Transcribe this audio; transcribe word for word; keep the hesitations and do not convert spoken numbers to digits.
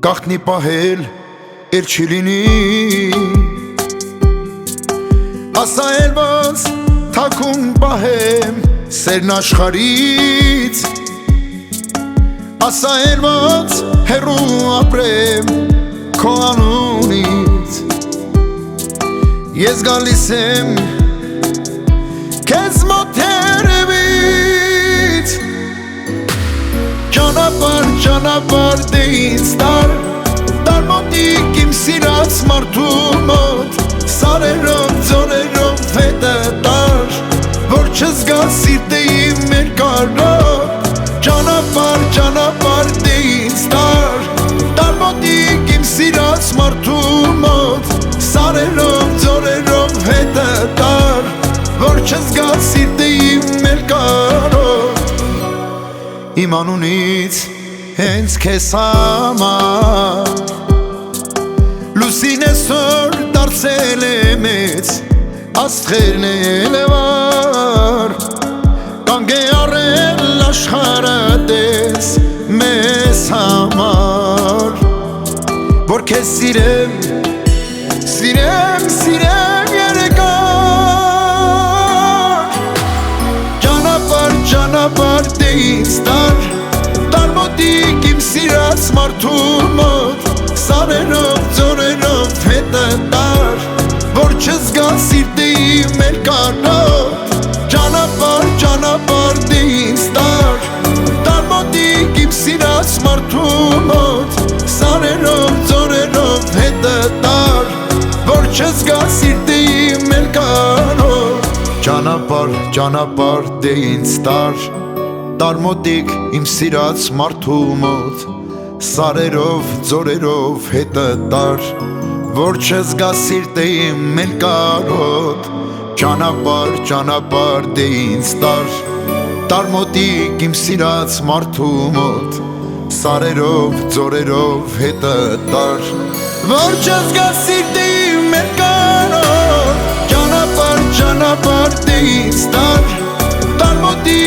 գաղտնի պահել էր չի լինի ասա էլ ոնց թաքուն պահեմ սերն աշխարից ասա էլ ոնց հեռու ապրեմ քո անունից ես գալիս եմ քեզ մոտ երևից ճանապարհ ճանապարհ դե ինձ տար տար մոտիկ իմ սիրած մարդու մոտ սարերով ձորերով հետը տար որ չզգա սիրտը իմ երկարով ճանապարհ ճանապարհ դե ինձ տար տար մոտիկ իմ սիրած մարդու մոտ սարերով ձորերով հետը տար որ չզգա սիրտը իմ երկարով իմ անունից հենց քեզ համար լուսին այսօր դարձել է մեծ աստղերն էլ է վար կանգ է առել աշխարհը տես մեզ համար որ քեզ սիրեմ սիրեմ սիրեմ երկար ճանապարհ ճանապարհ դե ինձ տար տար մոտիկ իմ սիրած մարդու մոտ սարերով ձորերով հետը տար որ չզգա սիրտը իմ երկարով ճանապարհ ճանապարհ դե ինձ տար տար մոտիկ իմ սիրած մարդու մոտ սարերով ձորերով հետը տար որ չզգա սիրտը իմ երկարով ճանապարհ ճանապարհ դե ինձ տար տար մոտիկ իմ սիրած մարդու մոտ սարերով ձորերով հետը տար որ չզգա սիրտը իմ երկարով ճանապարհ ճանապարհ դե ինձ տար տար մոտիկ իմ սիրած մարդու մոտ սարերով ձորերով հետը տար որ չզգա սիրտը իմ երկարով ճանապարհ ճանապարհ դե ինձ տար տար մոտիկ